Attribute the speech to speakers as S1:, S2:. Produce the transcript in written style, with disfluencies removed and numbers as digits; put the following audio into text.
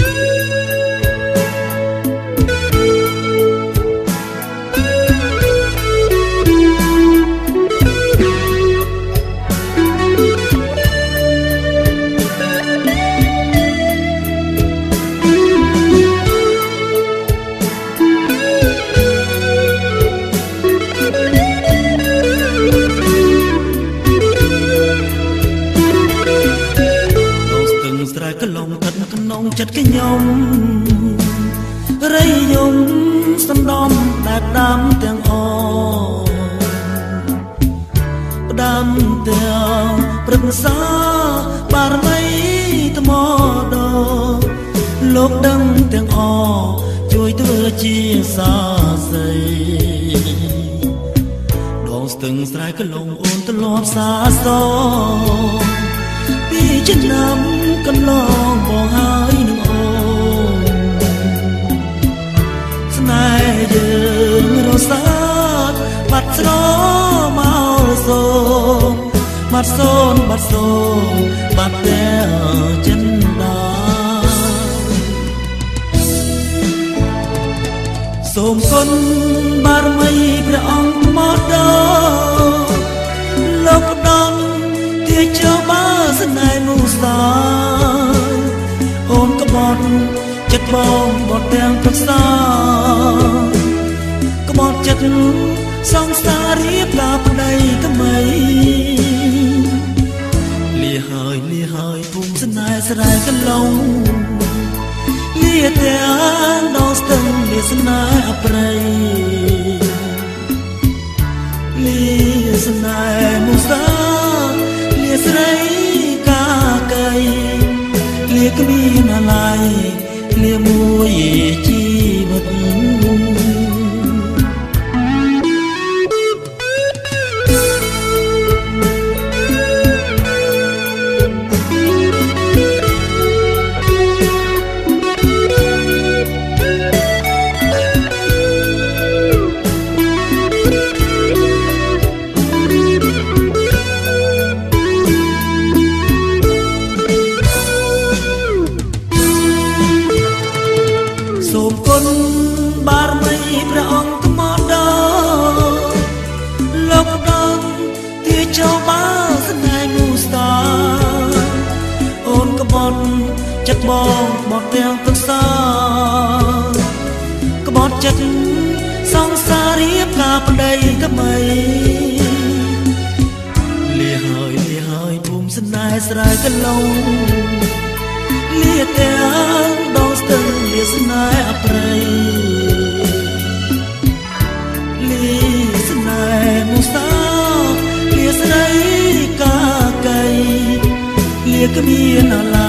S1: ចិត្តខ្ញុំរៃយំសំដំតែផ្ដាំទាំងអផ្ដាំទាំងព្រឹកសាបារមីថ្មដលោកដឹងទាំងអជួយធ្វើជាសាស័យដងស្ទឹងស្រែកលងអូនទលាប់សាសពីឆ្នាំកន្លងបងហើយនឹងអូនស្នេហ៍យើងរសាត់បាត់ស្រមកសូមបាត់សូនបាត់សូនបាត់តែចិនដាសូមគុណបារមីព្រះអង្គមកដល់លោកផ្ដំទាចោបាស្នេហ៍នោះសាអូនក្បត់ចិត្តបងបត់ទាំងប្រសាក្បត់ចិត្តសង្សាររៀបការប្តីថ្មីលាហើយភូមិស្នេហ៍ស្រែកន្លងលាទាំងដងស្ទឹងលាស្នេហ៍អប្រិយលាស្នេហ៍មុសាលាស្រីកាកៃលាគ្មានអាឡ័យលាមួយជីវិតសូមគុណបារមីព្រះអង្គមកដល់លោកផ្ដំទាចោបាស្នេហ៍នោះសាអូនក្បត់ចិត្តបងបត់ទាំងទឹកសាក្បត់ចិត្តសង្សាររៀបការប្តីថ្មីលាហើយភូមិស្នេហ៍ស្រែកន្លងលាទាំងដងស្ទឹងលាស្នេហ៍អប្រិយលាស្នេហ៍មុសាលាស្រីកាកៃលាគ្មានអាឡ័